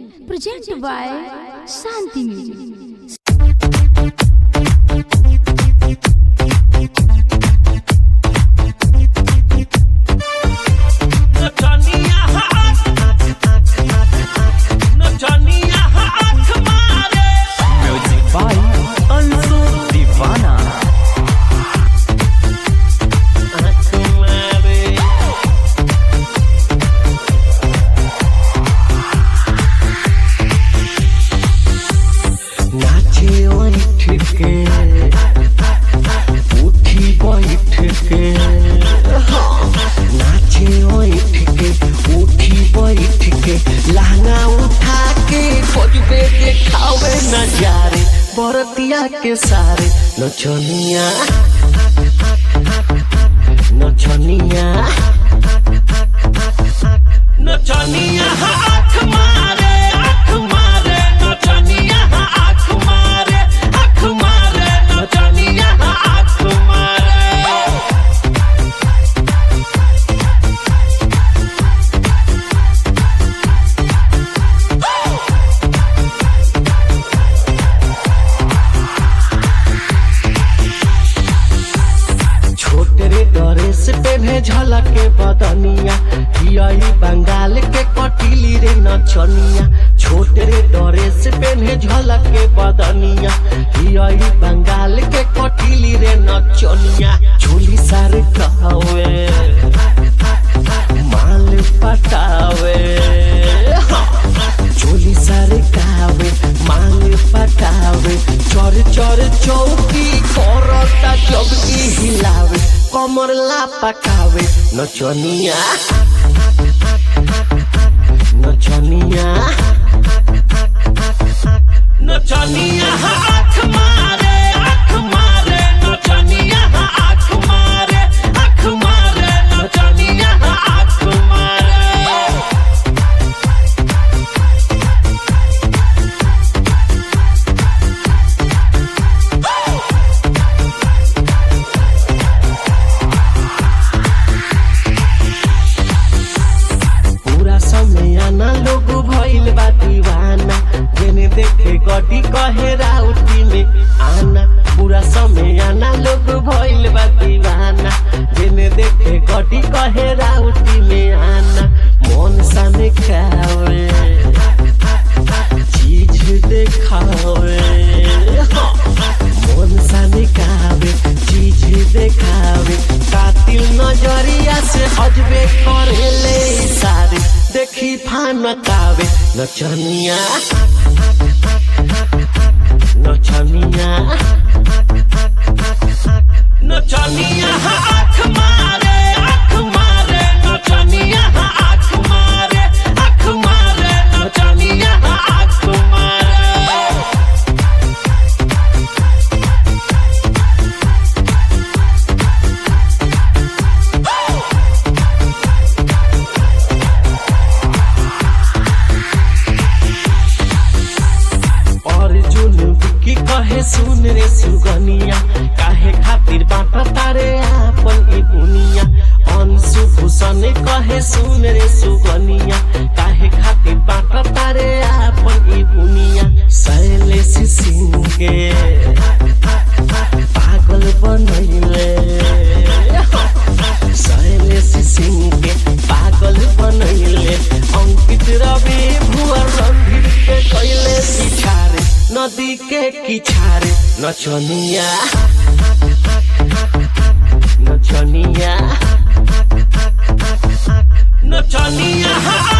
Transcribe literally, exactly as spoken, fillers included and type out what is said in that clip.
presented by Shanti Music. बरतिया के सारे नचनिया नचनिया नचनिया आँख मारे आँख मारे नचनिया आँख मारे आँख मारे नचनिया आँख मारे पेन्हे झलके बदनिया हियाई बंगाल के कटिली रे नचनिया छोटे रे ड्रेस पेन्हे झलके बदनिया हियाई बंगाल के कटिली रे नचनिया झोली सार कहवे माल पटावे झोली सार कहवे माल पटावे चोर चोर चौकी करता जबकि हिलावे कमर ला पकावे नचनिया नचनिया नचनिया आँख मारे आँख मारे नचनिया आँख मारे आँख मारे नचनिया आँख मारे गड्डी कहे राउटी में आना पूरा समय आना लोग भइल बा दीवाना जेने देखे गड्डी कहे राउटी में आना मन साने खावे चीज देखावे मन साने खावे चीज देखावे कातिल नजरिया से हजबे करेले सारे देखी फानतावे नचनिया नचनिया नचनिया आँख मारे आँख मारे नचनिया आँख मारे आँख मारे नचनिया आँख मारे कहे सुन रे सुगनिया काहे खातिर बाट तारे आपन ई दुनिया अंशु भूषण कहे सुन रे सुगनिया काहे खातिर बाट तारे आपन ई दुनिया शैलेश सिंह के पागल बनैले शैलेश सिंह के पागल बनैले अंकित रवि भुवर रणधीर के कैले पिछारे नदी के किछारे नचनिया नचनिया नचनिया